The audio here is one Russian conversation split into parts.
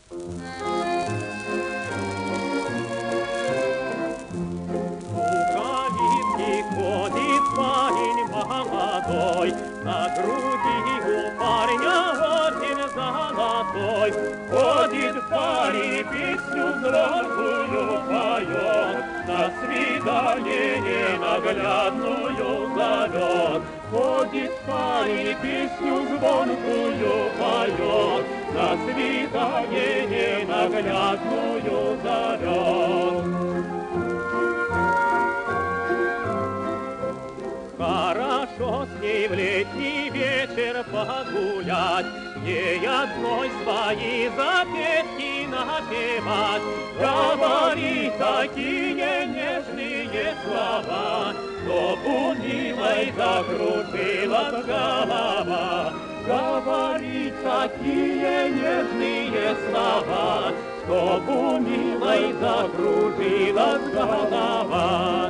Ходит парень молодой, на груди у парня орден золотой. Ходит парень, песню звонкую поет, на свидание наглядную зовет. Ходит парень, песню звонкую поет, на свидание наглядную зовет. Хорошо с ней в летний вечер погулять, ей одной свои запетки напевать. Говори такие нежные слова, чтоб у милой закружилась голова. Говори такие нежные слова, чтоб у милой закружилась голова.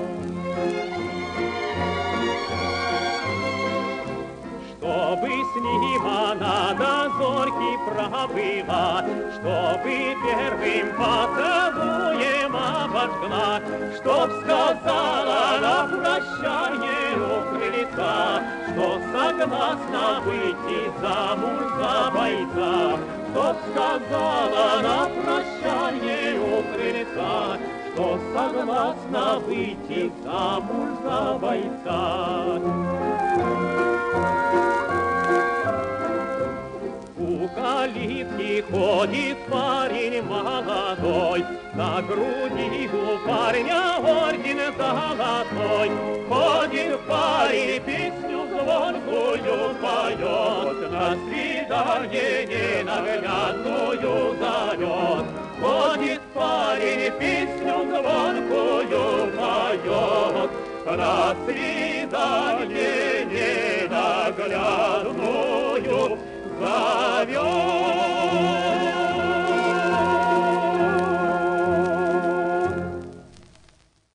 Чтобы с ним она до зорьки пробыла, чтобы первым поцелуем обожгла, чтоб сказала на прощание у крыльца, что согласна выйти замуж за бойца. Чтоб сказала на прощание у крыльца, что согласна выйти замуж за бойца. У калитки ходит парень молодой, на груди у парня орден золотой. Ходит парень, песню звонкую поет, на свидание наглядную зовет. Ходит парень, песню звонкую поет, на свидание наглядную зовет.